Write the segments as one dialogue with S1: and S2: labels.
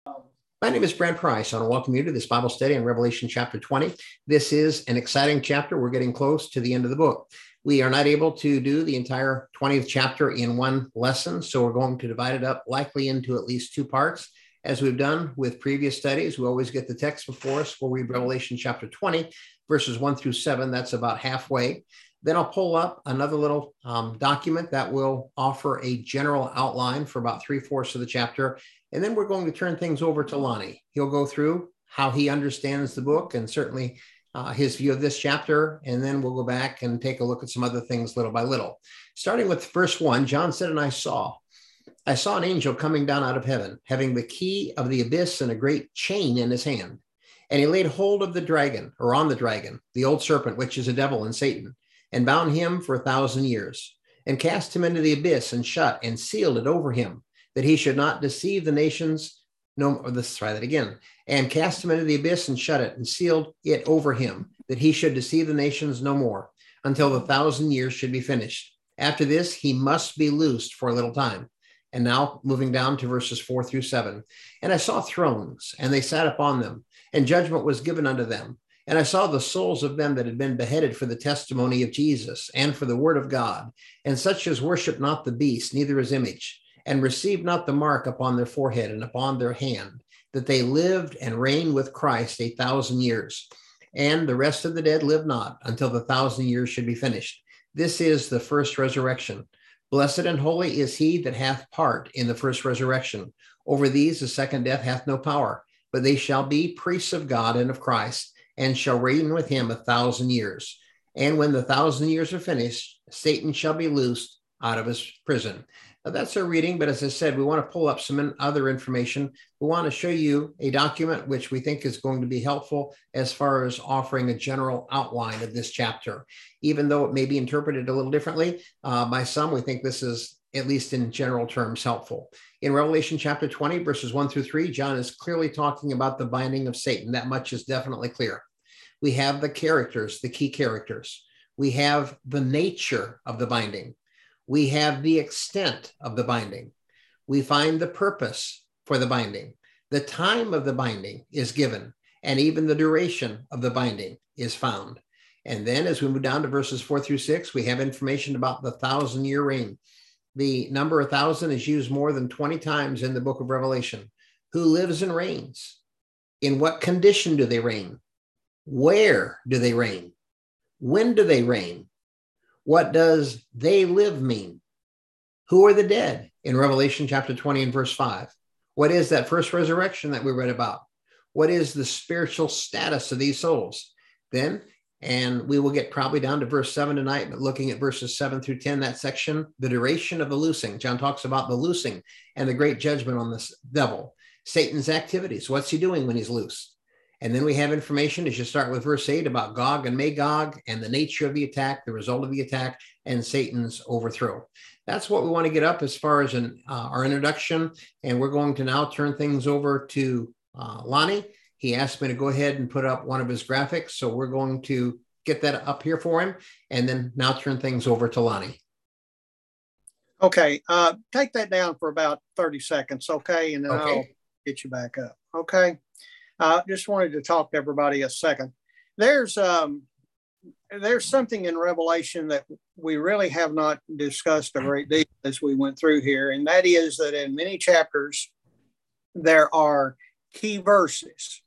S1: My name is Brad Price. I want to welcome you to this Bible study in Revelation chapter 20. This is an exciting chapter. We're getting close to the end of the book. We are not able to do the entire 20th chapter in one lesson, so we're going to divide it up likely into at least two parts. As we've done with previous studies, we always get the text before us. We'll read Revelation chapter 20, verses 1 through 7. That's about halfway. Then I'll pull up another little document that will offer a general outline for about 3/4 of the chapter. And then we're going to turn things over to Lonnie. He'll go through how he understands the book and certainly his view of this chapter. And then we'll go back and take a look at some other things little by little. Starting with verse 1, John said, "And I saw an angel coming down out of heaven, having the key of the abyss and a great chain in his hand. And he laid hold of the dragon, or on the dragon, the old serpent, which is a devil and Satan, and bound him for 1,000 years, and cast him into the abyss, and shut and sealed it over him, that he should not deceive the nations. No, let's try that again. And cast him into the abyss, and shut it, and sealed it over him, that he should deceive the nations no more, until the 1,000 years should be finished. After this, he must be loosed for a little time." And now moving down to verses 4 through 7. "And I saw thrones, and they sat upon them, and judgment was given unto them. And I saw the souls of them that had been beheaded for the testimony of Jesus and for the word of God, and such as worship not the beast, neither his image, and received not the mark upon their forehead and upon their hand, that they lived and reigned with Christ 1,000 years. And the rest of the dead lived not until the 1,000 years should be finished. This is the first resurrection. Blessed and holy is he that hath part in the first resurrection. Over these the second death hath no power, but they shall be priests of God and of Christ, and shall reign with him 1,000 years. And when the 1,000 years are finished, Satan shall be loosed out of his prison." Now that's our reading, but as I said, we want to pull up some other information. We want to show you a document which we think is going to be helpful as far as offering a general outline of this chapter. Even though it may be interpreted a little differently by some, we think this is, at least in general terms, helpful. In Revelation chapter 20, verses 1 through 3, John is clearly talking about the binding of Satan. That much is definitely clear. We have the characters, the key characters. We have the nature of the binding. We have the extent of the binding. We find the purpose for the binding. The time of the binding is given, and even the duration of the binding is found. And then as we move down to verses 4 through 6, we have information about the 1,000-year reign. The number 1,000 is used more than 20 times in the book of Revelation. Who lives and reigns? In what condition do they reign? Where do they reign? When do they reign? What does "they live" mean? Who are the dead in Revelation chapter 20 and verse 5? What is that first resurrection that we read about? What is the spiritual status of these souls? Then, and we will get probably down to verse 7 tonight, but looking at verses 7 through 10, that section, the duration of the loosing. John talks about the loosing and the great judgment on this devil. Satan's activities. What's he doing when he's loose? And then we have information, as you start with verse 8, about Gog and Magog and the nature of the attack, the result of the attack, and Satan's overthrow. That's what we want to get up as far as our introduction. And we're going to now turn things over to Lonnie. He asked me to go ahead and put up one of his graphics. So we're going to get that up here for him and then now turn things over to Lonnie.
S2: Okay. Take that down for about 30 seconds. Okay. And then I'll get you back up. Okay. Just wanted to talk to everybody a second. There's something in Revelation that we really have not discussed a great deal as we went through here, and that is that in many chapters there are key verses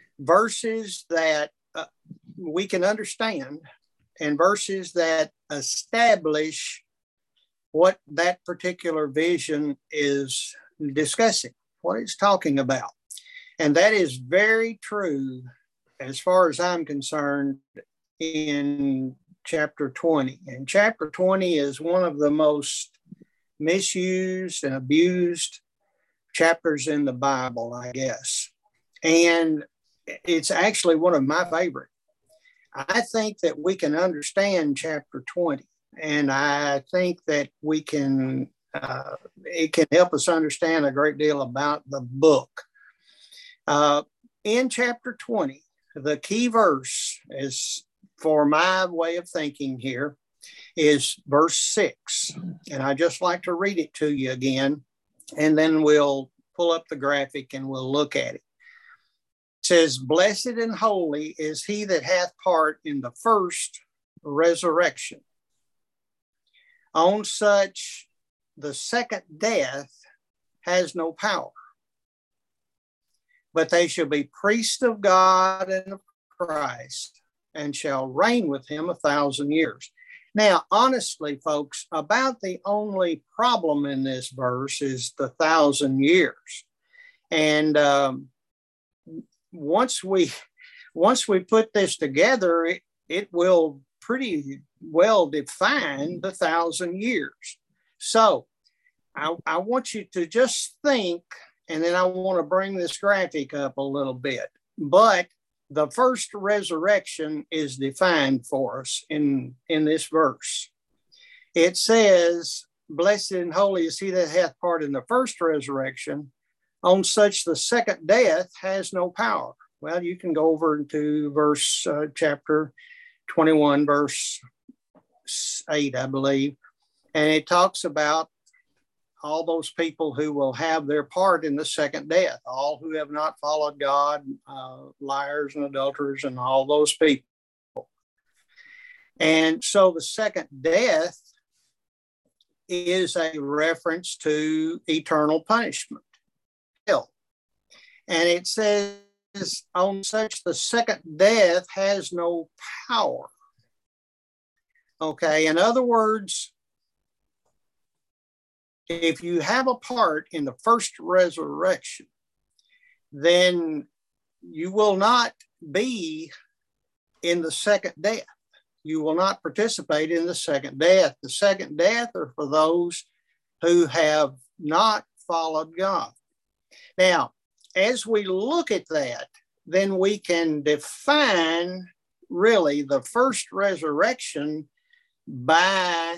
S2: that we can understand, and verses that establish what that particular vision is discussing, what it's talking about. And that is very true, as far as I'm concerned, in chapter 20. And chapter 20 is one of the most misused and abused chapters in the Bible, I guess. And it's actually one of my favorite. I think that we can understand chapter 20. And I think that we can, it can help us understand a great deal about the book. In chapter 20, the key verse is, for my way of thinking here, is verse 6. And I just like to read it to you again, and then we'll pull up the graphic and we'll look at it. It says, blessed and holy is he that hath part in the first resurrection. On such the second death has no power, but they shall be priests of God and of Christ, and shall reign with him 1,000 years. Now, honestly, folks, about the only problem in this verse is the 1,000 years. And once we put this together, it will pretty well define the 1,000 years. So I want you to just think, and then I want to bring this graphic up a little bit. But the first resurrection is defined for us in this verse. It says, blessed and holy is he that hath part in the first resurrection. On such the second death has no power. Well, you can go over into verse chapter 21, verse 8, I believe. And it talks about all those people who will have their part in the second death, all who have not followed God, liars and adulterers and all those people. And so the second death is a reference to eternal punishment, hell. And it says, on such the second death has no power. Okay, in other words, if you have a part in the first resurrection, then you will not be in the second death. You will not participate in the second death. The second death are for those who have not followed God. Now, as we look at that, then we can define really the first resurrection by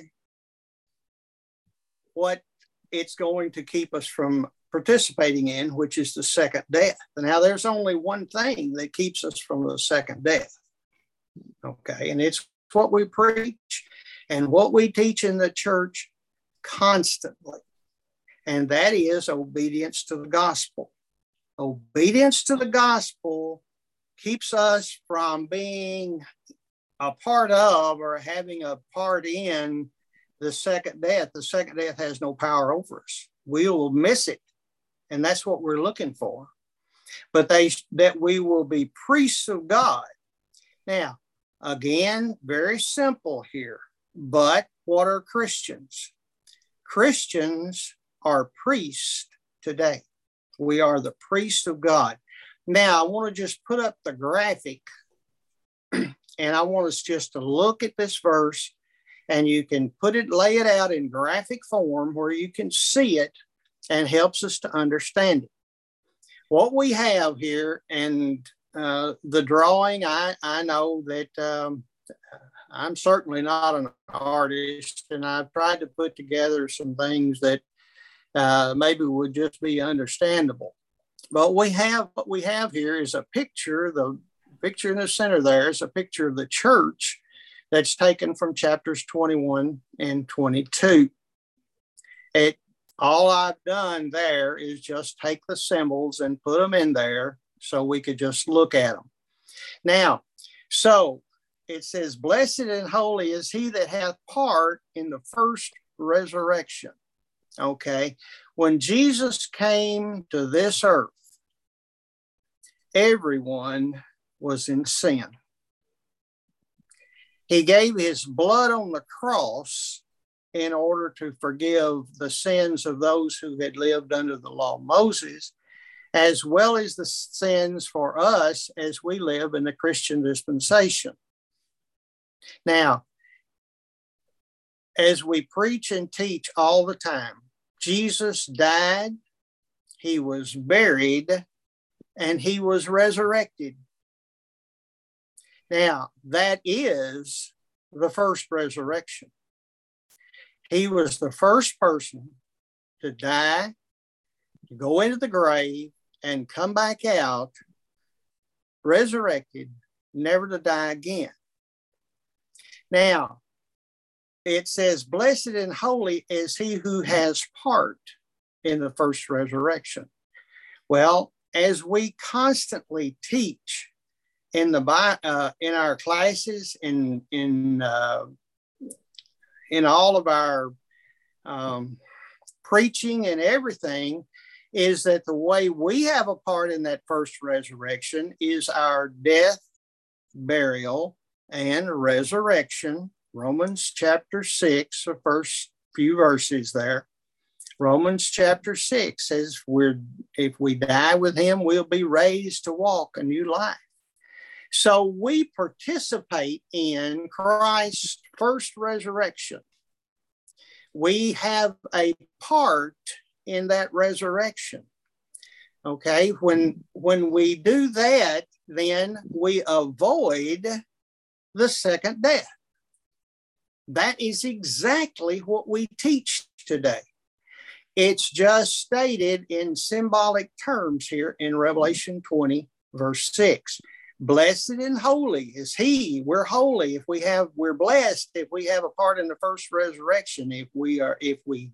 S2: what it's going to keep us from participating in, which is the second death. Now, there's only one thing that keeps us from the second death. Okay, and it's what we preach and what we teach in the church constantly, and that is obedience to the gospel. Obedience to the gospel keeps us from being a part of or having a part in the second death. The second death has no power over us. We will miss it, and that's what we're looking for. But that we will be priests of God. Now, again, very simple here. But what are Christians? Christians are priests today. We are the priests of God. Now, I want to just put up the graphic, and I want us just to look at this verse, and you can lay it out in graphic form where you can see it and helps us to understand it. What we have here, and the drawing, I know that I'm certainly not an artist, and I've tried to put together some things that maybe would just be understandable. But what we have here is a picture. The picture in the center there is a picture of the church that's taken from chapters 21 and 22. All I've done there is just take the symbols and put them in there so we could just look at them. Now, so it says, blessed and holy is he that hath part in the first resurrection. Okay, when Jesus came to this earth, everyone was in sin. He gave his blood on the cross in order to forgive the sins of those who had lived under the law of Moses, as well as the sins for us as we live in the Christian dispensation. Now, as we preach and teach all the time, Jesus died, he was buried, and he was resurrected. Now, that is the first resurrection. He was the first person to die, to go into the grave, and come back out, resurrected, never to die again. Now, it says, blessed and holy is he who has part in the first resurrection. Well, as we constantly teach in our classes, in all of our preaching and everything, is that the way we have a part in that first resurrection is our death, burial, and resurrection. Romans chapter 6, the first few verses there. Romans chapter 6 says, if we die with him, we'll be raised to walk a new life. So we participate in Christ's first resurrection. We have a part in that resurrection. Okay, when we do that, then we avoid the second death. That is exactly what we teach today. It's just stated in symbolic terms here in Revelation 20, verse 6. Blessed and holy is he. We're holy we're blessed if we have a part in the first resurrection. If we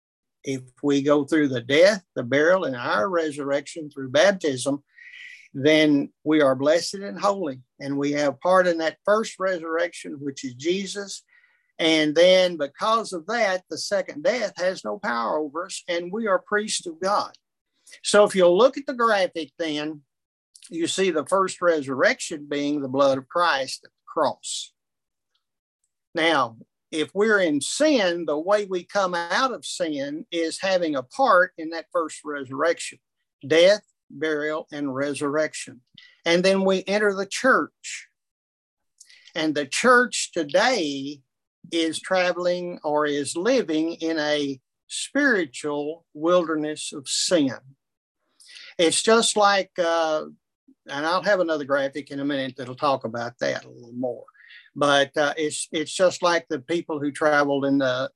S2: go through the death, the burial, and our resurrection through baptism, then we are blessed and holy. And we have part in that first resurrection, which is Jesus. And then because of that, the second death has no power over us, and we are priests of God. So if you'll look at the graphic, then you see the first resurrection being the blood of Christ at the cross. Now, if we're in sin, the way we come out of sin is having a part in that first resurrection, death, burial, and resurrection. And then we enter the church. And the church today is traveling or is living in a spiritual wilderness of sin. It's just like, and I'll have another graphic in a minute that'll talk about that a little more. But it's just like the people who traveled in the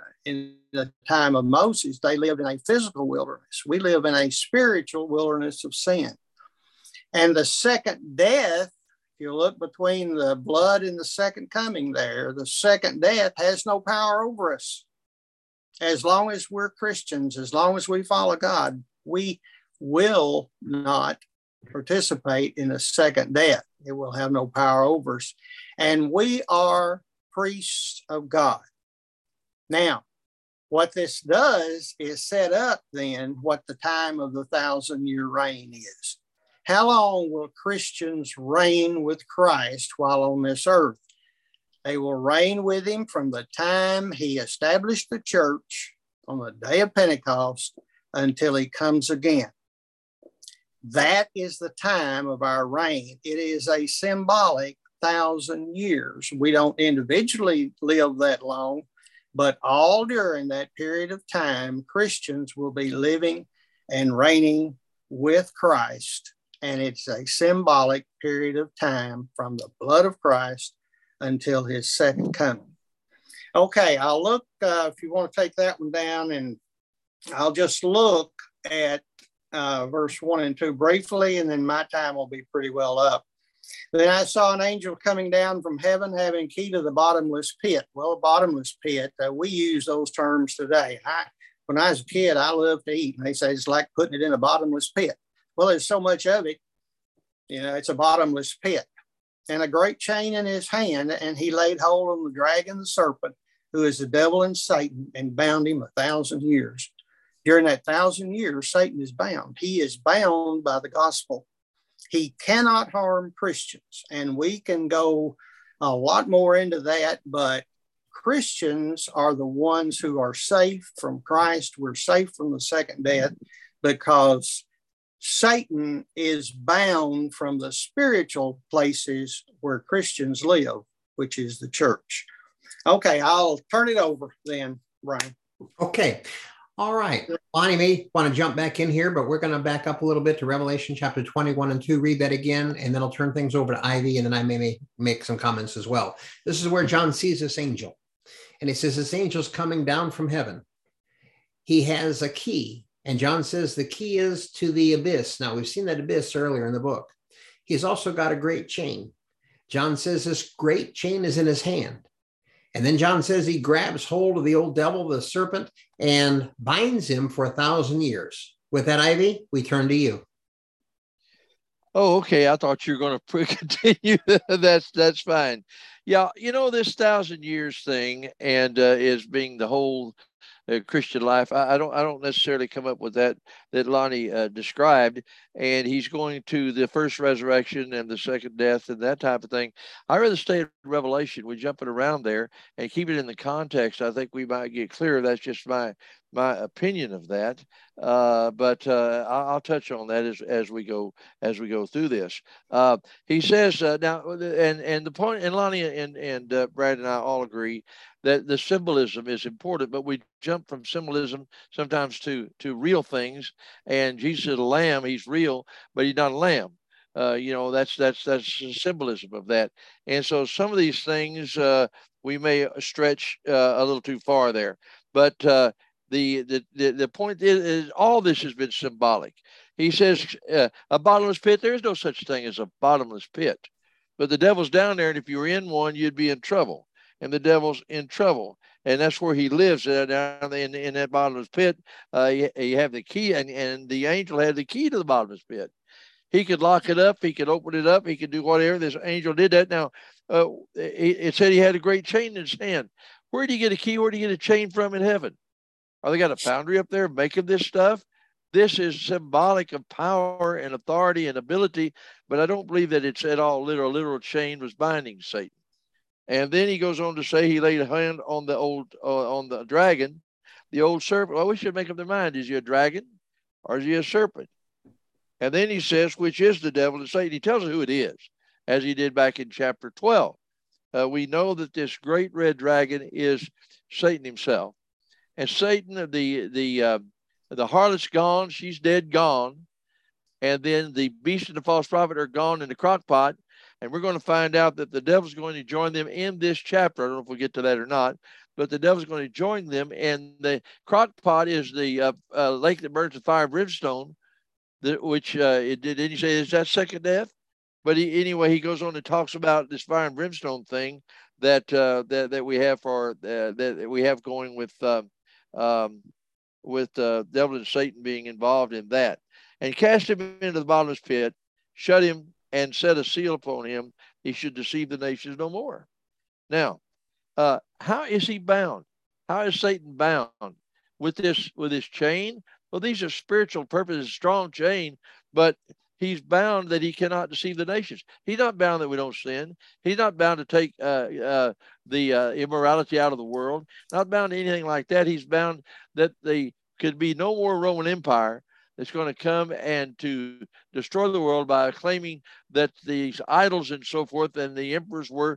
S2: time of Moses. They lived in a physical wilderness. We live in a spiritual wilderness of sin. And the second death, if you look between the blood and the second coming there, the second death has no power over us. As long as we're Christians, as long as we follow God, we will not participate in a second death. It will have no power over us. And we are priests of God. Now, what this does is set up then what the time of the 1,000-year reign is. How long will Christians reign with Christ while on this earth? They will reign with him from the time he established the church on the day of Pentecost until he comes again. That is the time of our reign. It is a symbolic 1,000 years. We don't individually live that long, but all during that period of time, Christians will be living and reigning with Christ. And it's a symbolic period of time from the blood of Christ until his second coming. Okay, I'll look, if you want to take that one down, and I'll just look at verse 1 and 2 briefly, and then my time will be pretty well up. Then I saw an angel coming down from heaven having key to the bottomless pit. Well, a bottomless pit, we use those terms today. When I was a kid, I loved to eat, and they say it's like putting it in a bottomless pit. Well, there's so much of it, it's a bottomless pit. And a great chain in his hand, and he laid hold on the dragon, the serpent, who is the devil and Satan, and bound him 1,000 years. During that 1,000 years, Satan is bound. He is bound by the gospel. He cannot harm Christians. And we can go a lot more into that, but Christians are the ones who are safe from Christ. We're safe from the second death because Satan is bound from the spiritual places where Christians live, which is the church. Okay, I'll turn it over then, Brian.
S1: Okay. All right. Lonnie may want to jump back in here, but we're going to back up a little bit to Revelation chapter 21 and 2, read that again, and then I'll turn things over to Ivy, and then I may make some comments as well. This is where John sees this angel, and he says this angel's coming down from heaven. He has a key, and John says the key is to the abyss. Now, we've seen that abyss earlier in the book. He's also got a great chain. John says this great chain is in his hand. And then John says he grabs hold of the old devil, the serpent, and binds him for 1,000 years. With that, Ivy, we turn to you.
S3: Oh, okay. I thought you were going to continue. That's fine. Yeah, this 1,000 years thing and is being the whole Christian life. I don't necessarily come up with that Lonnie described, and he's going to the first resurrection and the second death and that type of thing. I rather stay at Revelation. We jump it around there and keep it in the context. I think we might get clearer. That's just my opinion of that. But I'll touch on that as we go through this. He says now, and the point, and Lonnie and Brad and I all agree that the symbolism is important, but we jump from symbolism sometimes to real things. And Jesus is a lamb; he's real, but he's not a lamb. That's the symbolism of that. And so some of these things we may stretch a little too far there, but the point is all this has been symbolic. He says a bottomless pit. There is no such thing as a bottomless pit, but the devil's down there, and if you were in one, you'd be in trouble. And the devil's in trouble, and that's where he lives down in that bottomless pit. You have the key, and the angel had the key to the bottomless pit. He could lock it up, he could open it up, he could do whatever. This angel did that. Now, it said he had a great chain in his hand. Where do you get a key? Where do you get a chain from in heaven? Are they got a foundry up there making this stuff? This is symbolic of power and authority and ability, but I don't believe that it's at all literal chain was binding Satan. And then he goes on to say he laid a hand on the dragon, the old serpent. Well, we should make up their mind. Is he a dragon or is he a serpent? And then he says, which is the devil and Satan. He tells us who it is, as he did back in chapter 12. We know that this great red dragon is Satan himself. And Satan, the harlot's gone. She's dead, gone. And then the beast and the false prophet are gone in the crock pot. And we're going to find out that the devil's going to join them in this chapter. I don't know if we'll get to that or not, but the devil's going to join them. And the crock pot is the lake that burns with fire and brimstone, which didn't you say is that second death? But anyway, he goes on and talks about this fire and brimstone thing that we have that we have going with devil and Satan being involved in that, and cast him into the bottomless pit, shut him, and set a seal upon him. He should deceive the nations no more. Now, how is he bound? How is Satan bound with this chain? Well, these are spiritual purposes, strong chain, but he's bound that he cannot deceive the nations. He's not bound that we don't sin. He's not bound to take the immorality out of the world. Not bound to anything like that. He's bound that there could be no more Roman Empire that's going to come and to destroy the world by claiming that these idols and so forth and the emperors were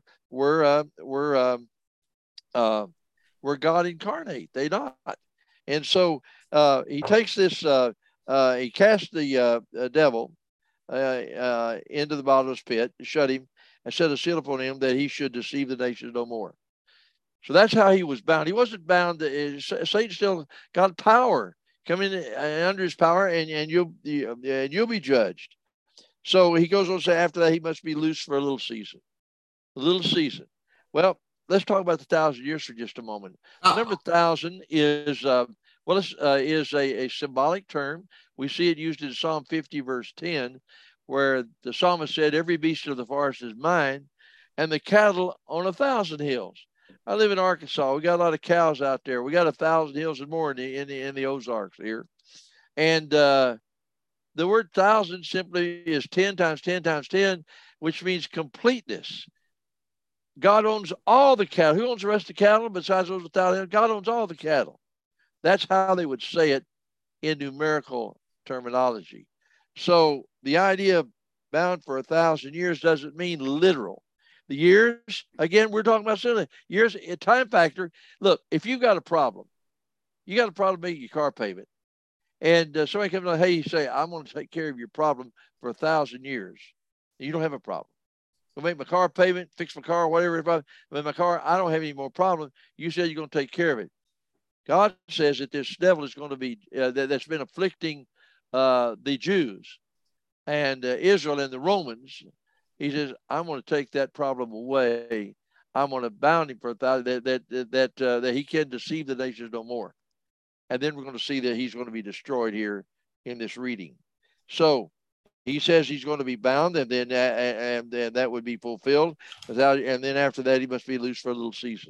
S3: God incarnate. They not. And so he takes this. He casts the devil into the bottomless pit, shut him, and set a seal upon him that he should deceive the nations no more. So that's how he was bound. He wasn't bound. Satan still got power. Come in under his power, and you'll be judged. So he goes on to say after that he must be loose for a little season. A little season. Well, let's talk about the 1,000 years for just a moment. The number 1,000 is is a symbolic term. We see it used in Psalm 50, verse 10, where the psalmist said, "Every beast of the forest is mine, and the cattle on 1,000 hills." I live in Arkansas. We got a lot of cows out there. We got 1,000 hills and more in the Ozarks here, and the word 1,000 simply is 10 times 10 times 10, which means completeness. God owns all the cattle. Who owns the rest of the cattle besides those 1,000? God owns all the cattle. That's how they would say it in numerical terminology. So the idea of bound for 1,000 years doesn't mean literal. The years, again, we're talking about years, a time factor. Look, if you've got a problem, you got a problem making your car payment, and somebody comes along, hey, you say, I'm going to take care of your problem for 1,000 years. You don't have a problem. I'll make my car payment, fix my car, whatever. If I make my car, I don't have any more problem. You said you're going to take care of it. God says that this devil is going to be, that's been afflicting the Jews and Israel and the Romans. He says, I'm going to take that problem away. I'm going to bound him for 1,000, that he can deceive the nations no more. And then we're going to see that he's going to be destroyed here in this reading. So he says he's going to be bound, and then that would be fulfilled. And then after that, he must be loose for a little season.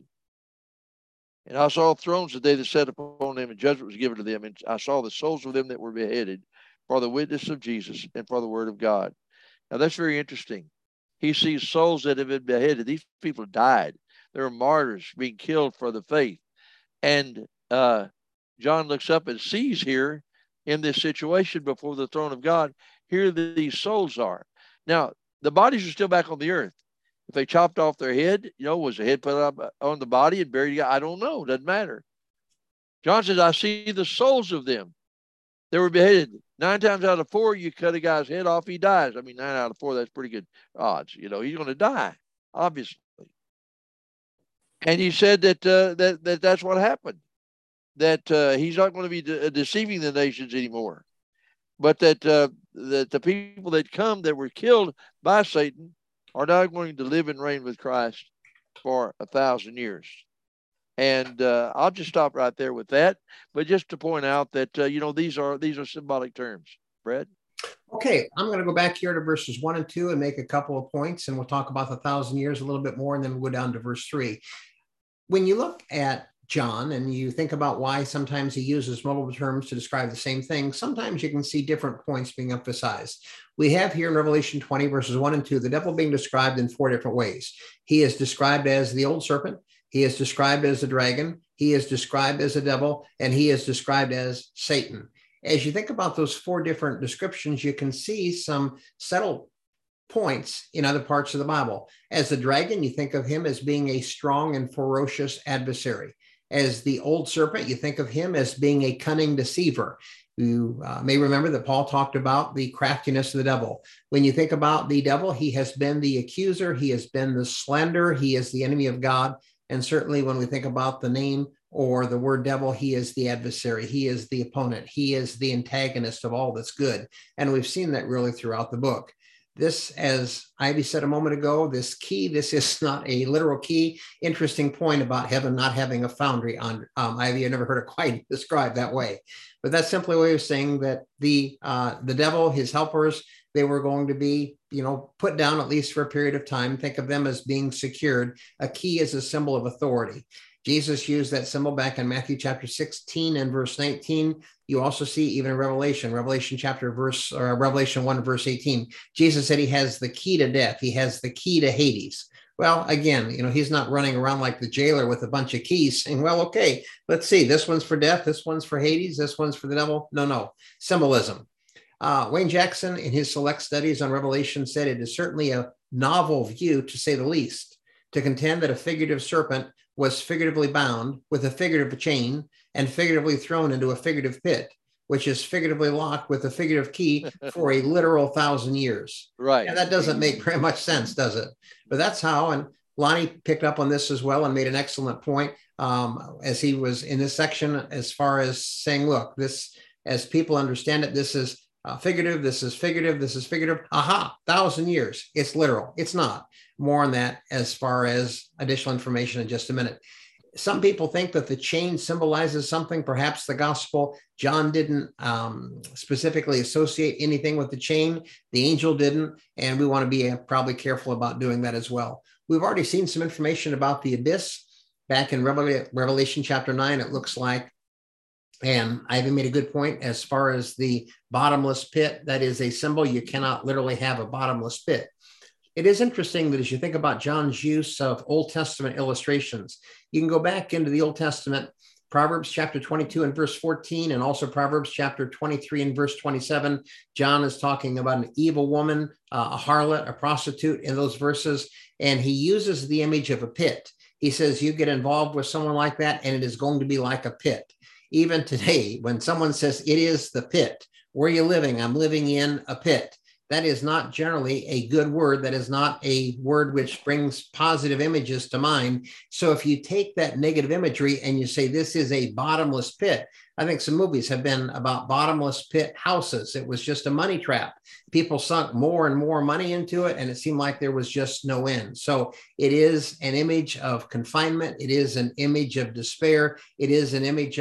S3: And I saw thrones the day that sat upon them, and judgment was given to them. And I saw the souls of them that were beheaded for the witness of Jesus and for the word of God. Now, that's very interesting. He sees souls that have been beheaded. These people died. They were martyrs being killed for the faith. And John looks up and sees here in this situation before the throne of God, here these souls are. Now, the bodies are still back on the earth. If they chopped off their head, was the head put up on the body and buried? I don't know. Doesn't matter. John says, I see the souls of them. They were beheaded. 9 times out of 4, you cut a guy's head off, he dies. I mean, 9 out of 4, that's pretty good odds. He's going to die, obviously. And he said that that's what happened. That he's not going to be deceiving the nations anymore. But that the people that come that were killed by Satan are now going to live and reign with Christ for 1,000 years. And I'll just stop right there with that. But just to point out that, these are symbolic terms. Brad?
S1: Okay, I'm going to go back here to verses 1 and 2 and make a couple of points, and we'll talk about the 1,000 years a little bit more, and then we'll go down to verse 3. When you look at John and you think about why sometimes he uses multiple terms to describe the same thing, sometimes you can see different points being emphasized. We have here in Revelation 20, verses 1 and 2, the devil being described in 4 different ways. He is described as the old serpent. He is described as a dragon. He is described as a devil, and he is described as Satan. As you think about those 4 different descriptions, you can see some subtle points in other parts of the Bible. As the dragon, you think of him as being a strong and ferocious adversary. As the old serpent, you think of him as being a cunning deceiver. You may remember that Paul talked about the craftiness of the devil. When you think about the devil, he has been the accuser. He has been the slanderer. He is the enemy of God. And certainly when we think about the name or the word devil, he is the adversary. He is the opponent. He is the antagonist of all that's good. And we've seen that really throughout the book. This, as Ivy said a moment ago, this key, this is not a literal key. Interesting point about heaven not having a foundry on Ivy. I never heard it quite described that way. But that's simply a way of saying that the devil, his helpers, they were going to be, put down at least for a period of time. Think of them as being secured. A key is a symbol of authority. Jesus used that symbol back in Matthew chapter 16 and verse 19. You also see even in Revelation 1 verse 18. Jesus said he has the key to death. He has the key to Hades. Well, again, he's not running around like the jailer with a bunch of keys saying, well, okay, let's see. This one's for death. This one's for Hades. This one's for the devil. No. Symbolism. Wayne Jackson, in his select studies on Revelation, said it is certainly a novel view, to say the least, to contend that a figurative serpent was figuratively bound with a figurative chain and figuratively thrown into a figurative pit, which is figuratively locked with a figurative key for a literal 1,000 years.
S3: Right.
S1: And that doesn't make very much sense, does it? But that's how, and Lonnie picked up on this as well and made an excellent point as he was in this section, as far as saying, look, this, as people understand it, this is figurative, this is figurative, this is figurative. Aha, 1,000 years. It's literal. It's not. More on that as far as additional information in just a minute. Some people think that the chain symbolizes something, perhaps the gospel. John didn't specifically associate anything with the chain. The angel didn't, and we want to be probably careful about doing that as well. We've already seen some information about the abyss back in Revelation chapter 9, it looks like. And I even made a good point as far as the bottomless pit. That is a symbol. You cannot literally have a bottomless pit. It is interesting that as you think about John's use of Old Testament illustrations, you can go back into the Old Testament, Proverbs chapter 22 and verse 14, and also Proverbs chapter 23 and verse 27. John is talking about an evil woman, a harlot, a prostitute in those verses, and he uses the image of a pit. He says, you get involved with someone like that, and it is going to be like a pit. Even today, when someone says it is the pit, where are you living? I'm living in a pit. That is not generally a good word. That is not a word which brings positive images to mind. So if you take that negative imagery and you say this is a bottomless pit, I think some movies have been about bottomless pit houses. It was just a money trap. People sunk more and more money into it, and it seemed like there was just no end. So it is an image of confinement. It is an image of despair. It is an image of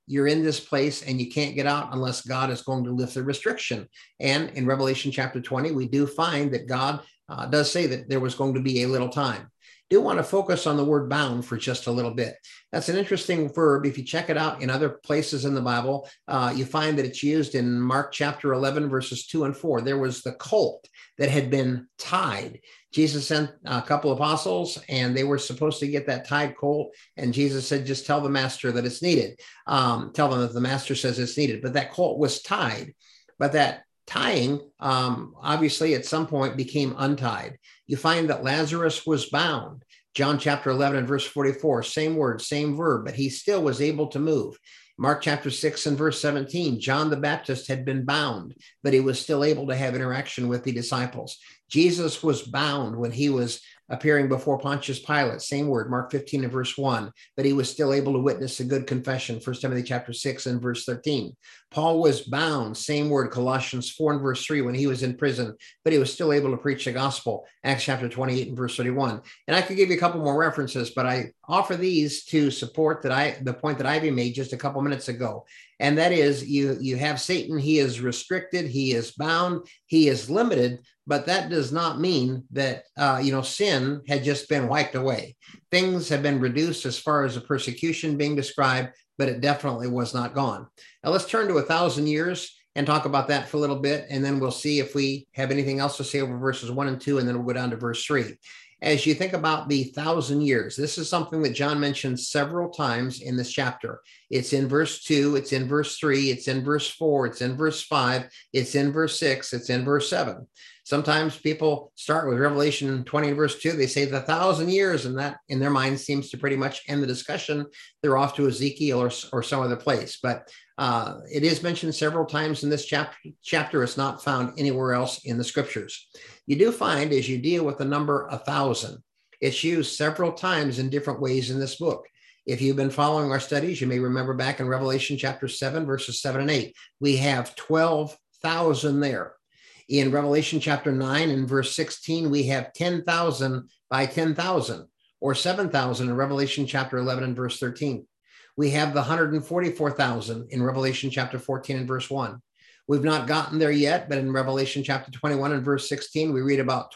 S1: you're in this place and you can't get out unless God is going to lift the restriction. And in Revelation chapter 20, we do find that God does say that there was going to be a little time. Do want to focus on the word bound for just a little bit. That's an interesting verb. If you check it out in other places in the Bible, you find that it's used in Mark chapter 11, verses 2 and 4. There was the colt that had been tied. Jesus sent a couple of apostles, and they were supposed to get that tied colt. And Jesus said, just tell the master that it's needed. Tell them that the master says it's needed. But that colt was tied. But that tying, obviously, at some point became untied. You find that Lazarus was bound. John chapter 11 and verse 44, same word, same verb, but he still was able to move. Mark chapter 6 and verse 17, John the Baptist had been bound, but he was still able to have interaction with the disciples. Jesus was bound when he was appearing before Pontius Pilate, same word, Mark 15 and verse 1, but he was still able to witness a good confession, 1 Timothy chapter 6 and verse 13. Paul was bound, same word, Colossians 4 and verse 3, when he was in prison, but he was still able to preach the gospel, Acts chapter 28 and verse 31. And I could give you a couple more references, but I offer these to support the point that Ivy made just a couple minutes ago. And that is, you have Satan, he is restricted, he is bound, he is limited, but that does not mean that, sin had just been wiped away. Things have been reduced as far as the persecution being described, but it definitely was not gone. Now let's turn to 1,000 years and talk about that for a little bit, and then we'll see if we have anything else to say over verses 1 and 2, and then we'll go down to verse 3. As you think about the 1,000 years, this is something that John mentions several times in this chapter. It's in verse 2, it's in verse 3, it's in verse 4, it's in verse 5, it's in verse 6, it's in verse 7. Sometimes people start with Revelation 20 and verse 2. They say the 1,000 years, and that in their mind seems to pretty much end the discussion. They're off to Ezekiel or some other place. But it is mentioned several times in this chapter. It's not found anywhere else in the scriptures. You do find, as you deal with the number 1,000, it's used several times in different ways in this book. If you've been following our studies, you may remember back in Revelation chapter 7, verses 7 and 8, we have 12,000 there. In Revelation chapter 9 and verse 16, we have 10,000 by 10,000, or 7,000 in Revelation chapter 11 and verse 13. We have the 144,000 in Revelation chapter 14 and verse 1. We've not gotten there yet, but in Revelation chapter 21 and verse 16, we read about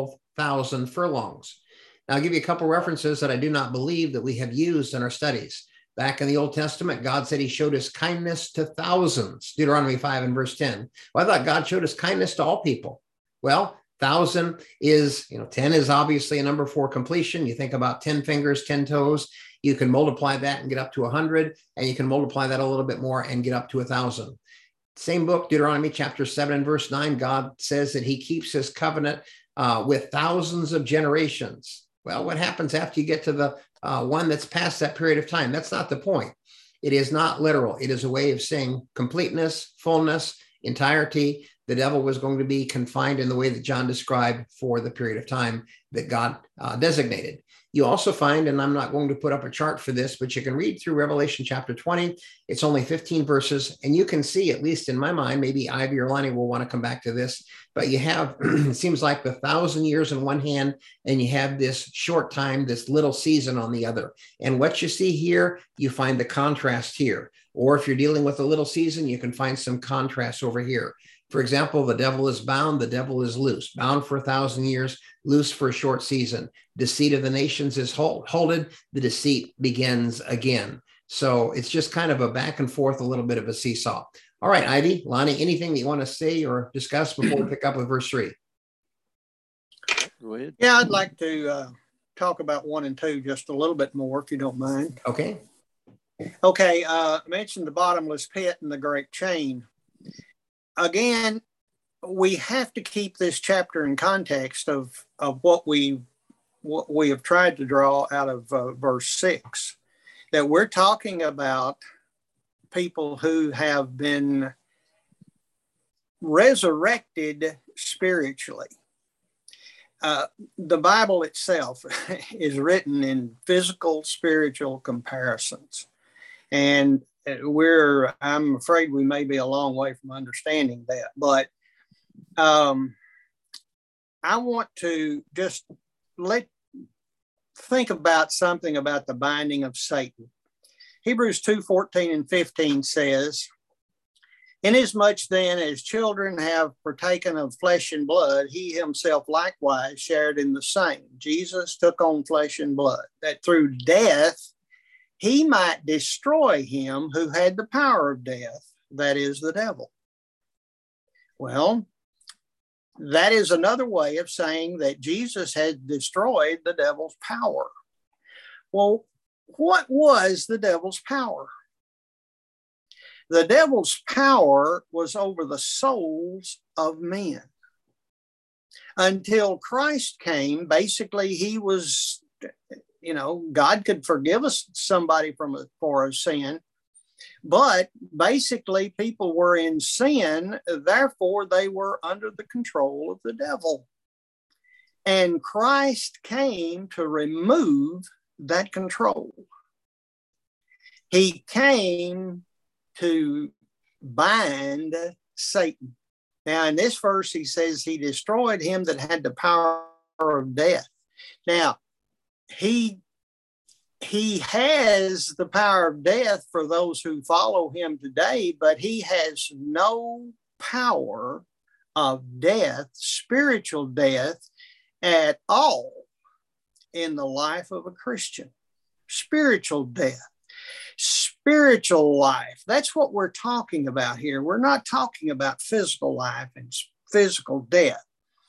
S1: 12,000 furlongs. Now, I'll give you a couple references that I do not believe that we have used in our studies. Back in the Old Testament, God said he showed his kindness to thousands, Deuteronomy 5 and verse 10. Well, I thought God showed his kindness to all people. Well, 1,000 is, 10 is obviously a number for completion. You think about 10 fingers, 10 toes. You can multiply that and get up to 100, and you can multiply that a little bit more and get up to 1,000. Same book, Deuteronomy chapter 7 and verse 9, God says that he keeps his covenant with thousands of generations. Well, what happens after you get to the one that's past that period of time? That's not the point. It is not literal. It is a way of saying completeness, fullness, entirety. The devil was going to be confined in the way that John described for the period of time that God designated. You also find, and I'm not going to put up a chart for this, but you can read through Revelation chapter 20. It's only 15 verses, and you can see, at least in my mind, maybe Ivy or Lonnie will want to come back to this, but you have, it seems like the 1,000 years in one hand, and you have this short time, this little season on the other. And what you see here, you find the contrast here. Or if you're dealing with a little season, you can find some contrast over here. For example, the devil is bound, the devil is loose, bound for 1,000 years, loose for a short season. Deceit of the nations is holded, the deceit begins again. So it's just kind of a back and forth, a little bit of a seesaw. All right, Ivy, Lonnie, anything that you want to say or discuss before we pick up with verse 3?
S3: Go ahead.
S2: Yeah, I'd like to talk about 1 and 2 just a little bit more, if you don't mind.
S1: Okay.
S2: Okay, I mentioned the bottomless pit and the great chain. Again, we have to keep this chapter in context of what we have tried to draw out of verse 6, that we're talking about people who have been resurrected spiritually. The Bible itself is written in physical, spiritual comparisons. And I'm afraid we may be a long way from understanding that. But I want to just think about something about the binding of Satan. Hebrews 2:14 and 15 says, inasmuch then as children have partaken of flesh and blood, he himself likewise shared in the same. Jesus took on flesh and blood, that through death he might destroy him who had the power of death, that is the devil. Well, that is another way of saying that Jesus had destroyed the devil's power. Well, what was the devil's power? The devil's power was over the souls of men. Until Christ came, basically he was, God could forgive us somebody for a sin, but basically people were in sin, therefore they were under the control of the devil. And Christ came to remove that control. He came to bind Satan. Now, in this verse, he says he destroyed him that had the power of death. Now, he has the power of death for those who follow him today, but he has no power of death, spiritual death, at all in the life of a Christian. Spiritual death. Spiritual life. That's what we're talking about here. We're not talking about physical life and physical death.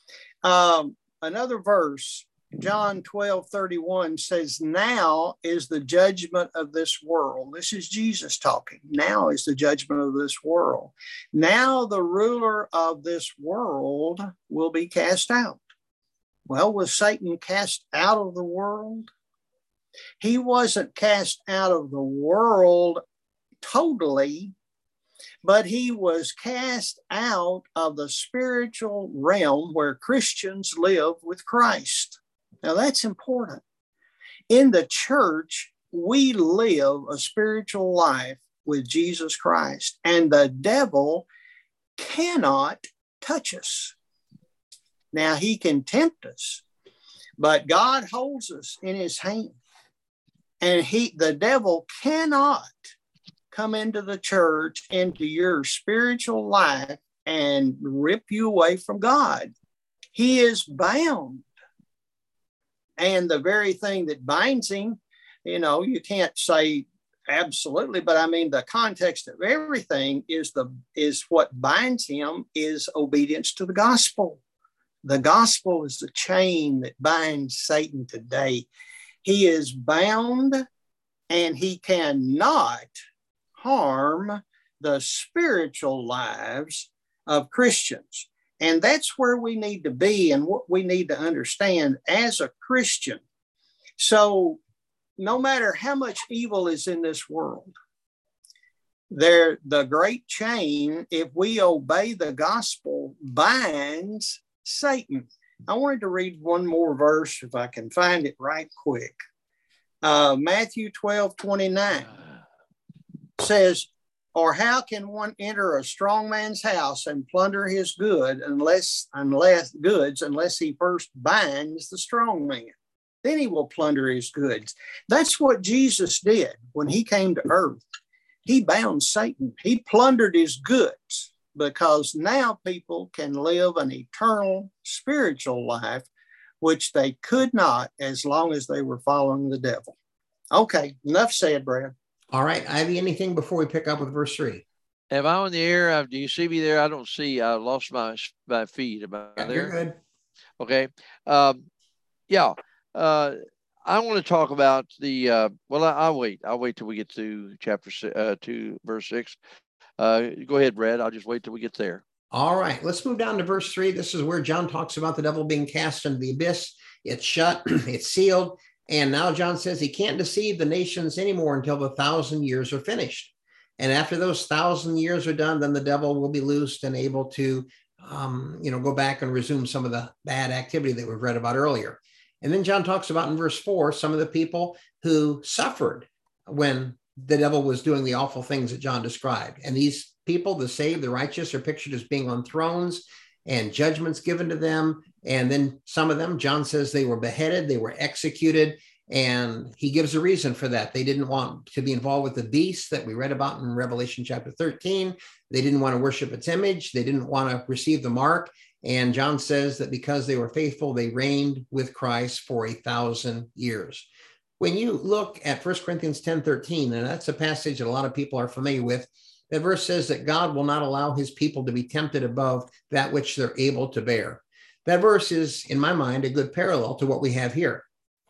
S2: Another verse, John 12:31 says, now is the judgment of this world. This is Jesus talking. Now is the judgment of this world. Now the ruler of this world will be cast out. Well, was Satan cast out of the world? He wasn't cast out of the world totally, but he was cast out of the spiritual realm where Christians live with Christ. Now that's important. In the church, we live a spiritual life with Jesus Christ, and the devil cannot touch us. Now he can tempt us, but God holds us in his hand. And the devil cannot come into the church, into your spiritual life, and rip you away from God. He is bound. And the very thing that binds him, you can't say absolutely, but I mean, the context of everything is what binds him is obedience to the gospel. The gospel is the chain that binds Satan today. He is bound, and he cannot harm the spiritual lives of Christians. And that's where we need to be and what we need to understand as a Christian. So no matter how much evil is in this world, the great chain, if we obey the gospel, binds Satan. I wanted to read one more verse, if I can find it right quick. Matthew 12:29 says, or how can one enter a strong man's house and plunder his goods unless he first binds the strong man? Then he will plunder his goods. That's what Jesus did when he came to earth. He bound Satan. He plundered his goods, because now people can live an eternal spiritual life, which they could not as long as they were following the devil. Okay, enough said, Brad.
S1: All right, Ivy, anything before we pick up with verse 3?
S3: Am I on the air? Do you see me there? I don't see. I lost my feed. Am I there?
S1: You're good.
S3: Okay. I want to talk about the, I'll wait till we get to chapter 2, verse 6. Go ahead, Brad. I'll just wait till we get there.
S1: All right, let's move down to verse 3. This is where John talks about the devil being cast into the abyss. It's shut, it's sealed. And now John says he can't deceive the nations anymore until the 1,000 years are finished. And after those 1,000 years are done, then the devil will be loosed and able to, go back and resume some of the bad activity that we've read about earlier. And then John talks about in verse 4, some of the people who suffered when the devil was doing the awful things that John described. And these people, the saved, the righteous, are pictured as being on thrones and judgments given to them. And then some of them, John says they were beheaded, they were executed. And he gives a reason for that. They didn't want to be involved with the beast that we read about in Revelation chapter 13. They didn't want to worship its image. They didn't want to receive the mark. And John says that because they were faithful, they reigned with Christ for 1,000 years. When you look at 1 Corinthians 10:13, and that's a passage that a lot of people are familiar with, that verse says that God will not allow his people to be tempted above that which they're able to bear. That verse is, in my mind, a good parallel to what we have here.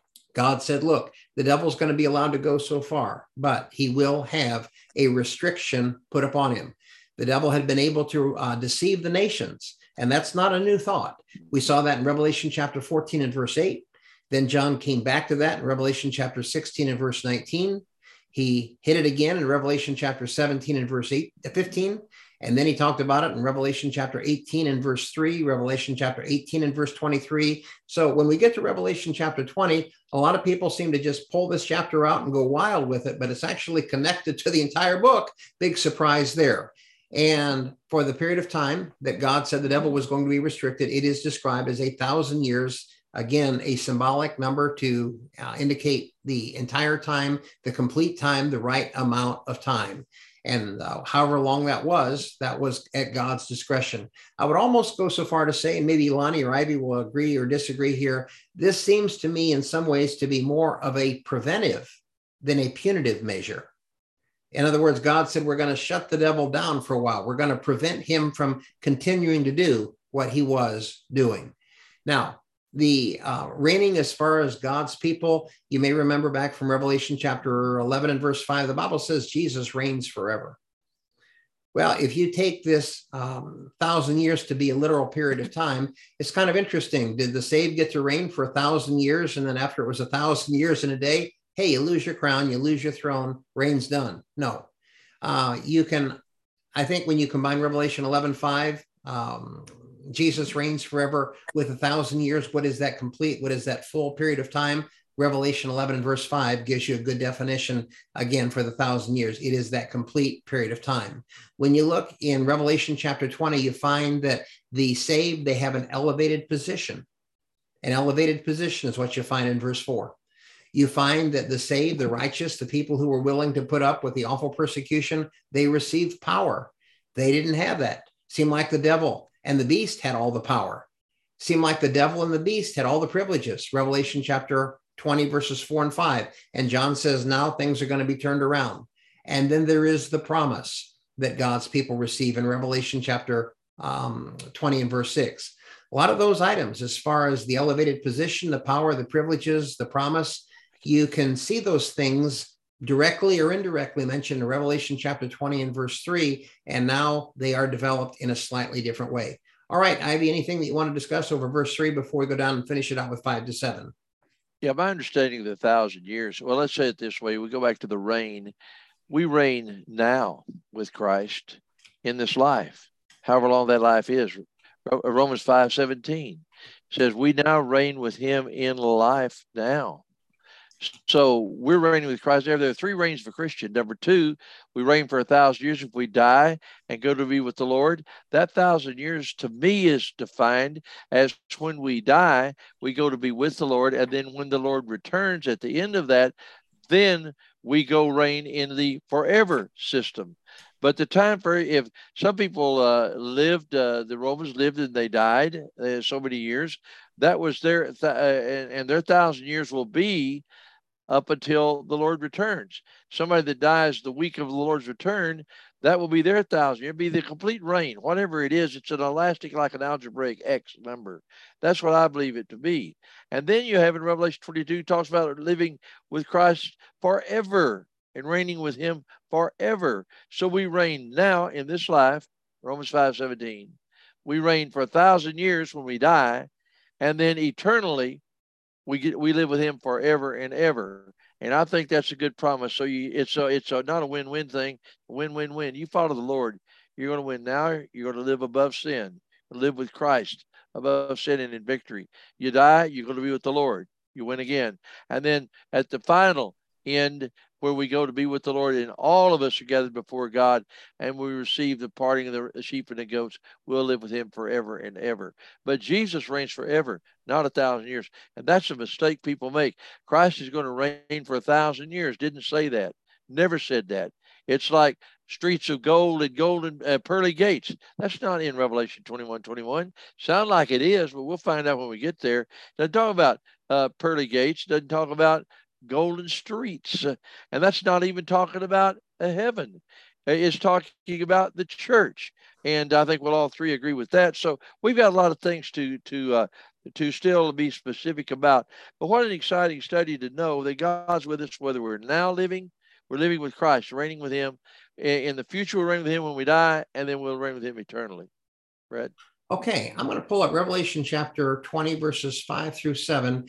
S1: God said, look, the devil's going to be allowed to go so far, but he will have a restriction put upon him. The devil had been able to deceive the nations, and that's not a new thought. We saw that in Revelation chapter 14 and verse 8. Then John came back to that in Revelation chapter 16 and verse 19. He hit it again in Revelation chapter 17 and verse 15. And then he talked about it in Revelation chapter 18 and verse 3, Revelation chapter 18 and verse 23. So when we get to Revelation chapter 20, a lot of people seem to just pull this chapter out and go wild with it, but it's actually connected to the entire book. Big surprise there. And for the period of time that God said the devil was going to be restricted, it is described as 1,000 years. Again, a symbolic number to indicate the entire time, the complete time, the right amount of time. And however long that was at God's discretion. I would almost go so far to say, and maybe Lonnie or Ivy will agree or disagree here, this seems to me in some ways to be more of a preventive than a punitive measure. In other words, God said, we're going to shut the devil down for a while. We're going to prevent him from continuing to do what he was doing. Now, the reigning as far as God's people, you may remember back from Revelation chapter 11 and verse 5, the Bible says Jesus reigns forever. Well, if you take this 1,000 years to be a literal period of time, it's kind of interesting. Did the saved get to reign for 1,000 years? And then after it was 1,000 years in a day, hey, you lose your crown, you lose your throne, reign's done. No, you can, I think when you combine Revelation 11:5, Jesus reigns forever with 1,000 years. What is that complete? What is that full period of time? Revelation 11 and verse 5 gives you a good definition again for the 1,000 years. It is that complete period of time. When you look in Revelation chapter 20, you find that the saved, they have an elevated position. An elevated position is what you find in verse 4. You find that the saved, the righteous, the people who were willing to put up with the awful persecution, they received power. They didn't have that. Seemed like the devil and the beast had all the power. Seemed like the devil and the beast had all the privileges. Revelation chapter 20, verses 4 and 5. And John says, now things are going to be turned around. And then there is the promise that God's people receive in Revelation chapter 20 and verse 6. A lot of those items, as far as the elevated position, the power, the privileges, the promise, you can see those things directly or indirectly mentioned in Revelation chapter 20 and verse 3, and now they are developed in a slightly different way. All right, Ivy, anything that you want to discuss over verse 3 before we go down and finish it out with 5 to 7?
S3: Yeah, my understanding of the 1,000 years, well, let's say it this way. We go back to the reign. We reign now with Christ in this life, however long that life is. Romans 5:17 says, we now reign with him in life now. So we're reigning with Christ. There are 3 reigns for Christian. Number 2, we reign for 1,000 years if we die and go to be with the Lord. That 1,000 years to me is defined as when we die, we go to be with the Lord. And then when the Lord returns at the end of that, then we go reign in the forever system. But the time for, if some people lived, the Romans lived and they died so many years, that was their, and their 1,000 years will be up until the Lord returns. Somebody that dies the week of the Lord's return, that will be their 1,000 years. It'll be the complete reign. Whatever it is, it's an elastic like an algebraic X number. That's what I believe it to be. And then you have in Revelation 22, talks about living with Christ forever and reigning with him forever. So we reign now in this life, Romans 5:17. We reign for 1,000 years when we die, and then eternally we live with him forever and ever. And I think that's a good promise. So it's not a win-win thing, win-win-win. You follow the Lord, you're going to win now. You're going to live above sin, live with Christ above sin and in victory. You die, you're going to be with the Lord. You win again. And then at the final, end where we go to be with the Lord, and all of us are gathered before God, and we receive the parting of the sheep and the goats. We'll live with him forever and ever. But Jesus reigns forever, not 1,000 years. And that's a mistake people make. Christ is going to reign for 1,000 years. Didn't say that. Never said that. It's like streets of gold and golden pearly gates. That's not in Revelation 21:21. Sound like it is, but we'll find out when we get there. Doesn't talk about pearly gates. Doesn't talk about golden streets. And that's not even talking about a heaven. It's talking about the church. And I think we'll all three agree with that. So we've got a lot of things to still be specific about. But what an exciting study to know that God's with us, whether we're living with Christ, reigning with him. In the future, we'll reign with him when we die, and then we'll reign with him eternally. Brad?
S1: Okay, I'm going to pull up Revelation chapter 20, verses 5 through 7.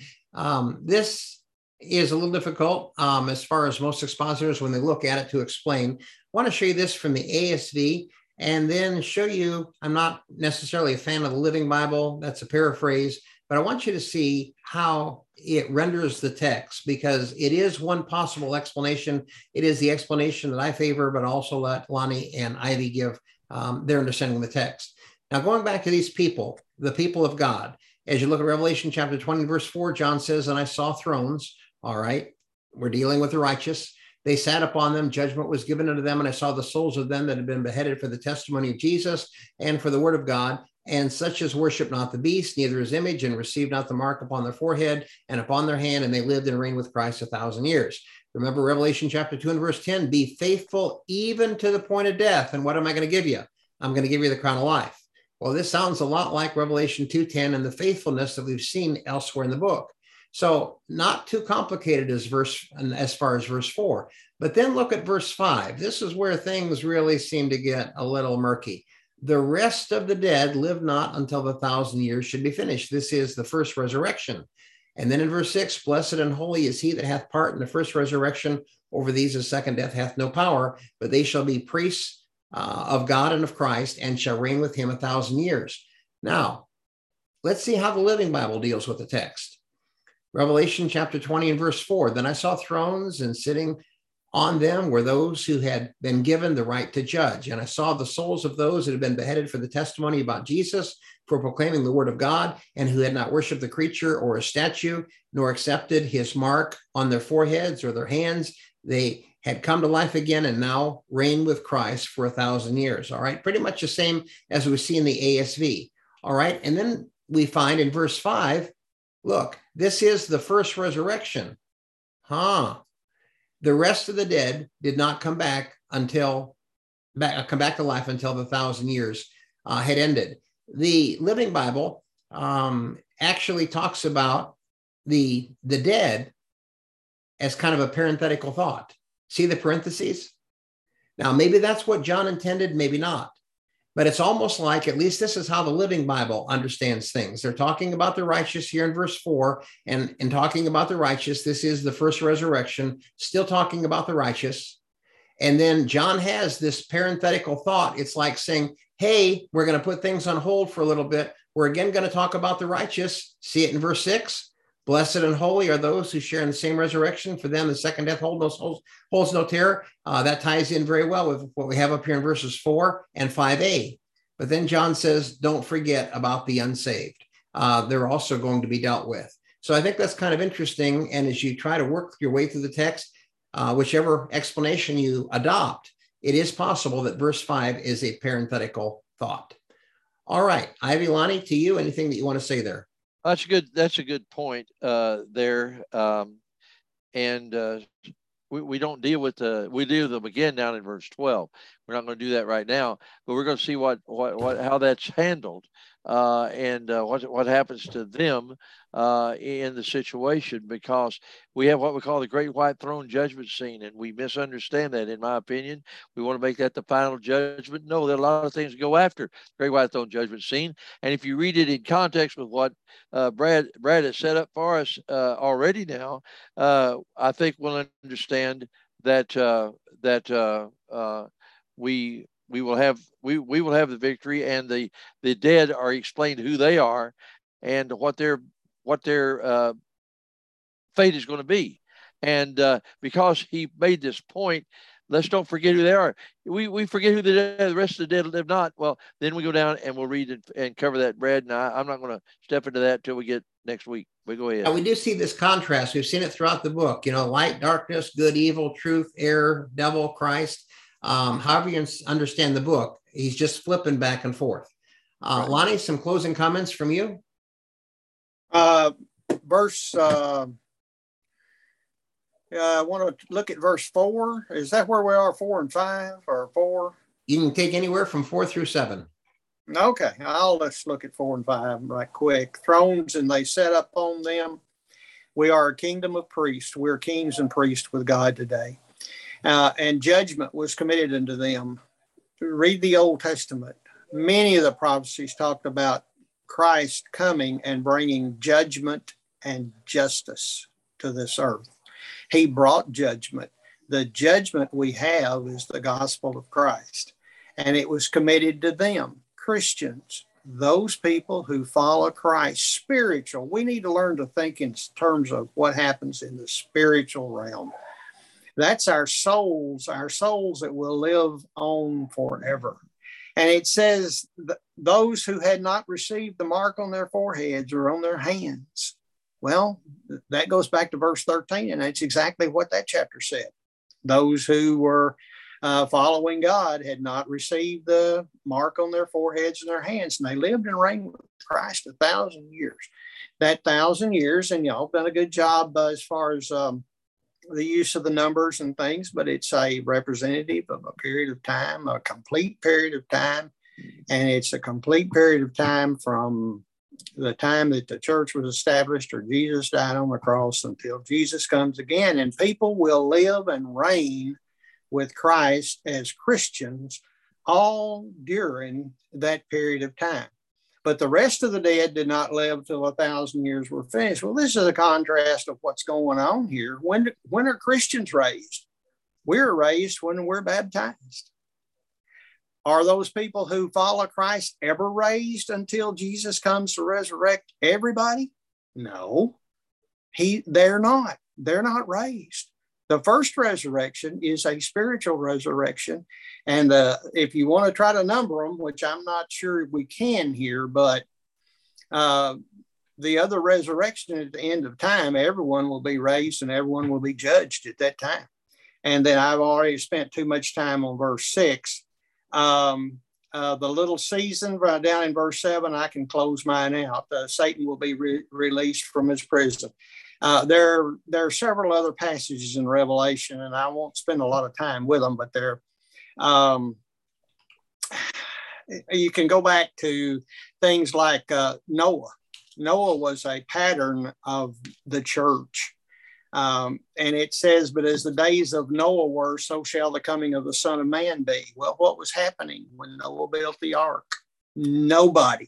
S1: This is a little difficult as far as most expositors when they look at it to explain. I want to show you this from the ASV and then show you, I'm not necessarily a fan of the Living Bible, that's a paraphrase, but I want you to see how it renders the text, because it is one possible explanation. It is the explanation that I favor, but also let Lonnie and Ivy give their understanding of the text. Now, going back to these people, the people of God, as you look at Revelation chapter 20, verse 4, John says, and I saw thrones. All right, we're dealing with the righteous. They sat upon them. Judgment was given unto them. And I saw the souls of them that had been beheaded for the testimony of Jesus and for the word of God. And such as worship not the beast, neither his image, and receive not the mark upon their forehead and upon their hand. And they lived and reigned with Christ 1,000 years. Remember Revelation chapter 2 and verse 10, be faithful even to the point of death. And what am I going to give you? I'm going to give you the crown of life. Well, this sounds a lot like Revelation 2:10 and the faithfulness that we've seen elsewhere in the book. So not too complicated as far as verse 4. But then look at verse 5. This is where things really seem to get a little murky. The rest of the dead live not until the 1,000 years should be finished. This is the first resurrection. And then in verse 6, blessed and holy is he that hath part in the first resurrection. Over these the second death hath no power, but they shall be priests of God and of Christ, and shall reign with him 1,000 years. Now, let's see how the Living Bible deals with the text. Revelation chapter 20 and verse 4, then I saw thrones, and sitting on them were those who had been given the right to judge. And I saw the souls of those that had been beheaded for the testimony about Jesus, for proclaiming the word of God, and who had not worshiped the creature or a statue, nor accepted his mark on their foreheads or their hands. They had come to life again and now reign with Christ for 1,000 years. All right, pretty much the same as we see in the ASV. All right, and then we find in verse 5, look, this is the first resurrection. The rest of the dead did not come back to life until the 1,000 years had ended. The Living Bible actually talks about the dead as kind of a parenthetical thought. See the parentheses? Now, maybe that's what John intended, maybe not. But it's almost like, at least this is how the Living Bible understands things. They're talking about the righteous here in verse 4, and in talking about the righteous, this is the first resurrection, still talking about the righteous. And then John has this parenthetical thought. It's like saying, hey, we're going to put things on hold for a little bit. We're again going to talk about the righteous. See it in verse 6. Blessed and holy are those who share in the same resurrection. For them, the second death holds no terror. That ties in very well with what we have up here in verses 4 and 5a. But then John says, don't forget about the unsaved. They're also going to be dealt with. So I think that's kind of interesting. And as you try to work your way through the text, whichever explanation you adopt, it is possible that verse 5 is a parenthetical thought. All right, Ivy, Lonnie, to you, anything that you want to say there?
S3: That's good. That's a good point there. We don't deal with we deal with them again down in verse 12. We're not going to do that right now, but we're going to see how that's handled and what happens to them in the situation, because we have what we call the Great White Throne Judgment Scene, and we misunderstand that. In my opinion, we want to make that the final judgment. No, there are a lot of things that go after the Great White Throne Judgment Scene, and if you read it in context with what Brad has set up for us already now, I think we'll understand that we will have the victory, and the dead are explained who they are and what their fate is going to be. And because he made this point, let's don't forget who they are. We forget who the rest of the dead live not. Well, then we go down and we'll read it and cover that, Brad. And I'm not going to step into that till we get next week. But go ahead.
S1: And we do see this contrast. We've seen it throughout the book, light, darkness, good, evil, truth, error, devil, Christ. However you understand the book, he's just flipping back and forth. Lonnie, some closing comments from you?
S2: Verse, I want to look at verse 4. Is that where we are, 4 and 5 or 4?
S1: You can take anywhere from 4 through 7.
S2: Okay, let's look at 4 and 5 right quick. Thrones, and they set up on them. We are a kingdom of priests. We're kings and priests with God today. And judgment was committed unto them. Read the Old Testament. Many of the prophecies talked about Christ coming and bringing judgment and justice to this earth. He brought judgment. The judgment we have is the gospel of Christ. And it was committed to them, Christians, those people who follow Christ, spiritual. We need to learn to think in terms of what happens in the spiritual realm. That's our souls that will live on forever. And it says those who had not received the mark on their foreheads or on their hands. Well, that goes back to verse 13, and that's exactly what that chapter said. Those who were following God had not received the mark on their foreheads and their hands, and they lived and reigned with Christ 1,000 years. That 1,000 years, and y'all done a good job as far as the use of the numbers and things, but it's a representative of a period of time, a complete period of time. And it's a complete period of time from the time that the church was established or Jesus died on the cross until Jesus comes again. And people will live and reign with Christ as Christians all during that period of time. But the rest of the dead did not live till 1,000 years were finished. Well, this is a contrast of what's going on here. When are Christians raised? We're raised when we're baptized. Are those people who follow Christ ever raised until Jesus comes to resurrect everybody? No, they're not. They're not raised. The first resurrection is a spiritual resurrection. And if you want to try to number them, which I'm not sure we can here, but the other resurrection at the end of time, everyone will be raised and everyone will be judged at that time. And then I've already spent too much time on verse 6. The little season down in verse 7, I can close mine out. Satan will be released from his prison. There are several other passages in Revelation, and I won't spend a lot of time with them, but you can go back to things like Noah. Noah was a pattern of the church. And it says, but as the days of Noah were, so shall the coming of the Son of Man be. Well, what was happening when Noah built the ark? Nobody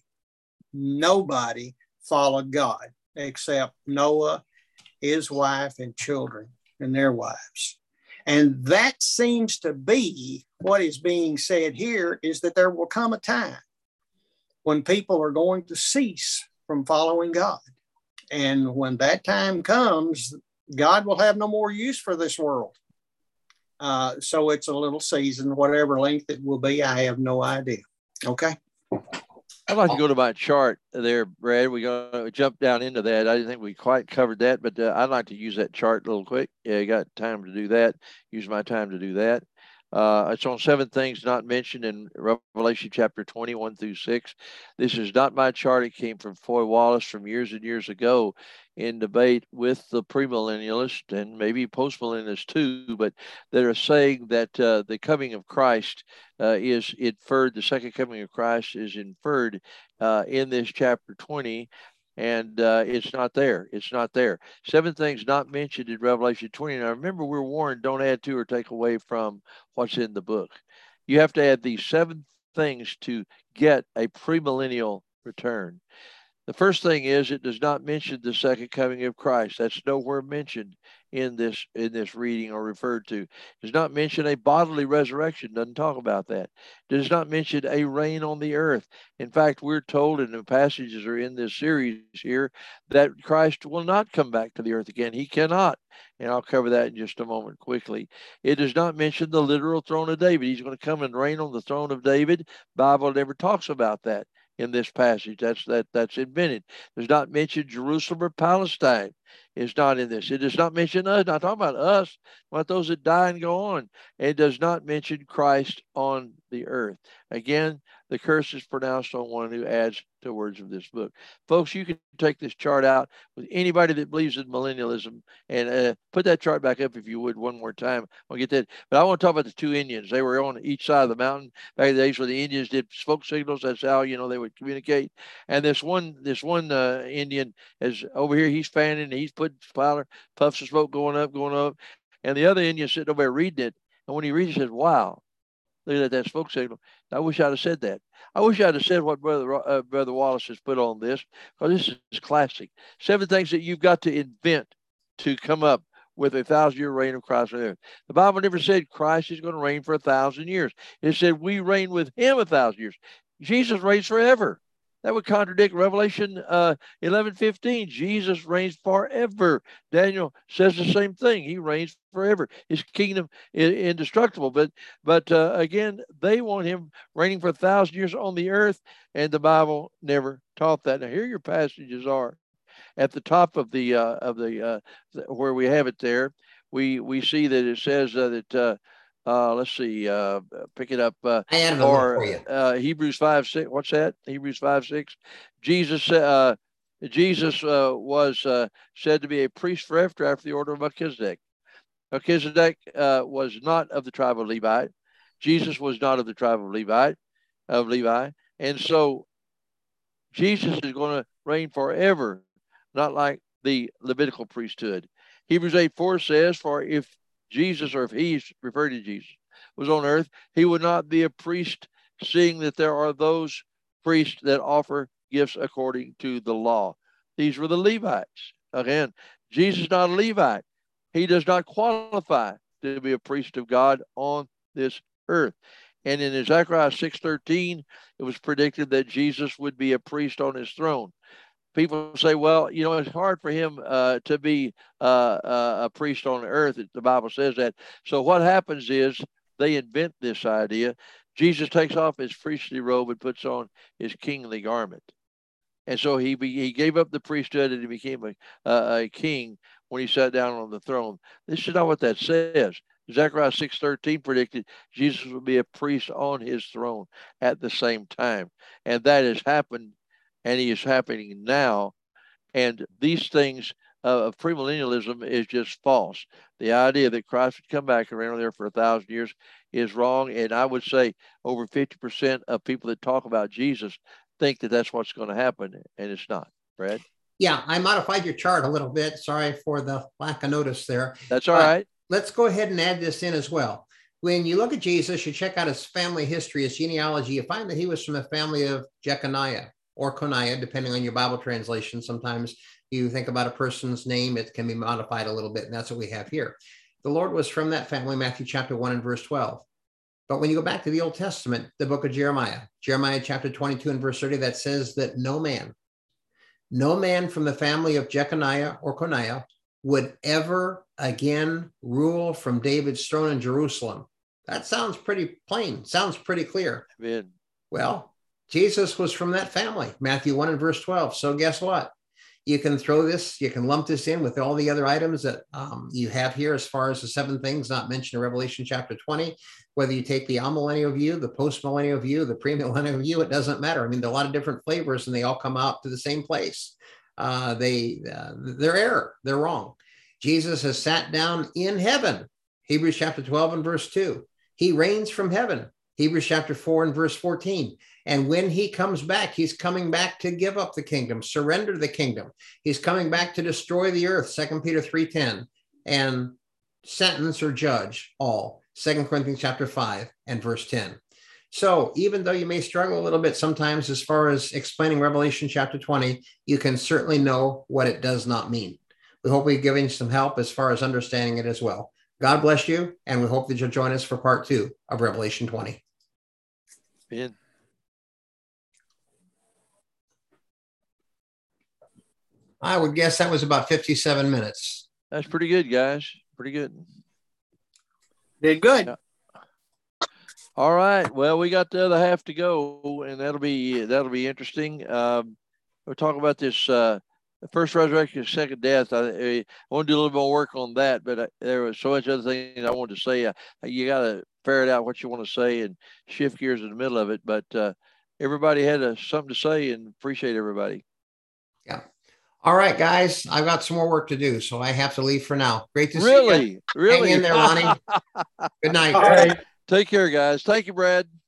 S2: followed God except Noah, his wife, and children and their wives. And that seems to be what is being said here, is that there will come a time when people are going to cease from following God. And when that time comes, God will have no more use for this world. So it's a little season, whatever length it will be, I have no idea. Okay.
S3: I'd like to go to my chart there, Brad. We're going to jump down into that. I didn't think we quite covered that, but I'd like to use that chart a little quick. Yeah, you got time to do that. Use my time to do that. It's on 7 things not mentioned in Revelation chapter 21 through 6. This is not my chart. It came from Foy Wallace from years and years ago in debate with the premillennialists and maybe postmillennialists too, but that are saying that the coming of Christ is inferred, the second coming of Christ is inferred in this chapter 20. And it's not there. It's not there. 7 things not mentioned in Revelation 20. Now, remember, we're warned, don't add to or take away from what's in the book. You have to add these 7 things to get a premillennial return. The first thing is it does not mention the second coming of Christ. That's nowhere mentioned in this reading or referred to. It does not mention a bodily resurrection. Doesn't talk about that. It does not mention a reign on the earth. In fact, we're told in the passages are in this series here that Christ will not come back to the earth again. He cannot. And I'll cover that in just a moment quickly. It does not mention the literal throne of David. He's going to come and reign on the throne of David. Bible never talks about that in this passage. That's invented. Does not mention Jerusalem or Palestine. Is not in this. It does not mention us. Not talking about us, about those that die and go on. It does not mention Christ on the earth. Again, the curse is pronounced on one who adds to words of this book. Folks, you can take this chart out with anybody that believes in millennialism and put that chart back up if you would one more time. I'll get that. But I want to talk about the two Indians. They were on each side of the mountain back in the days where the Indians did smoke signals. That's how, they would communicate. And this one Indian is over here. He's fanning and he's putting powder, puffs of smoke going up. And the other Indian sitting over there reading it. And when he reads it, he says, wow, look at that smoke signal. I wish I'd have said that. I wish I'd have said what Brother Wallace has put on this, because this is classic. 7 things that you've got to invent to come up with a 1,000-year reign of Christ on earth. The Bible never said Christ is going to reign for 1,000 years. It said we reign with him 1,000 years. Jesus reigns forever. That would contradict Revelation 11:15. Jesus reigns forever. Daniel says the same thing. He reigns forever. His kingdom is indestructible. But again, they want him reigning for 1,000 years on the earth, and the Bible never taught that. Now, here your passages are. At the top of the where we have it there, we see that it says that. Let's see. Pick it up.
S1: I added a little for you.
S3: Hebrews 5:6. What's that? Hebrews 5:6. Jesus was said to be a priest forever after the order of Melchizedek. Melchizedek was not of the tribe of Levi. Jesus was not of the tribe of Levi, and so Jesus is going to reign forever, not like the Levitical priesthood. Hebrews 8:4 says, "For if Jesus, or if he's referred to Jesus, was on earth, he would not be a priest, seeing that there are those priests that offer gifts according to the law." These were the Levites. Again, Jesus is not a Levite. He does not qualify to be a priest of God on this earth. And in Zechariah 6:13, it was predicted that Jesus would be a priest on his throne. People say, well, it's hard for him to be a priest on the earth. The Bible says that. So what happens is they invent this idea. Jesus takes off his priestly robe and puts on his kingly garment. And so he gave up the priesthood and he became a king when he sat down on the throne. This is not what that says. Zechariah 6:13 predicted Jesus would be a priest on his throne at the same time. And that has happened. And he is happening now. And these things of premillennialism is just false. The idea that Christ would come back around there for 1,000 years is wrong. And I would say over 50% of people that talk about Jesus think that that's what's going to happen. And it's not. Brad?
S1: Yeah, I modified your chart a little bit. Sorry for the lack of notice there.
S3: That's all right.
S1: Let's go ahead and add this in as well. When you look at Jesus, you check out his family history, his genealogy, you find that he was from the family of Jeconiah, or Coniah, depending on your Bible translation. Sometimes you think about a person's name, it can be modified a little bit, and that's what we have here. The Lord was from that family, Matthew chapter 1 and verse 12. But when you go back to the Old Testament, the book of Jeremiah chapter 22 and verse 30, that says that no man from the family of Jeconiah or Coniah would ever again rule from David's throne in Jerusalem. That sounds pretty plain, sounds pretty clear.
S3: Amen.
S1: Well, Jesus was from that family, Matthew 1 and verse 12. So guess what? You can lump this in with all the other items that you have here as far as the 7 things not mentioned in Revelation chapter 20. Whether you take the amillennial view, the postmillennial view, the premillennial view, it doesn't matter. I mean, there are a lot of different flavors and they all come out to the same place. They're error. They're wrong. Jesus has sat down in heaven, Hebrews chapter 12 and verse 2. He reigns from heaven, Hebrews chapter 4 and verse 14. And when he comes back, he's coming back to give up the kingdom, surrender the kingdom. He's coming back to destroy the earth, 2 Peter 3:10, and sentence or judge all, 2 Corinthians chapter 5 and verse 10. So even though you may struggle a little bit sometimes as far as explaining Revelation chapter 20, you can certainly know what it does not mean. We hope we've given you some help as far as understanding it as well. God bless you, and we hope that you'll join us for part 2 of Revelation 20.
S3: Ben.
S1: I would guess that was about 57 minutes.
S3: That's pretty good, guys. Pretty good.
S2: Did good.
S3: Yeah. All right. Well, we got the other half to go, and that'll be interesting. We'll talk about this the first resurrection, second death. I want to do a little more work on that, but there was so much other things I wanted to say. You got to ferret out what you want to say and shift gears in the middle of it. But everybody had something to say, and appreciate everybody.
S1: Yeah. All right, guys. I've got some more work to do, so I have to leave for now. Great to see you.
S3: Really?
S1: Hang in there, Ronnie. Good night.
S2: All right.
S3: Take care, guys. Thank you, Brad.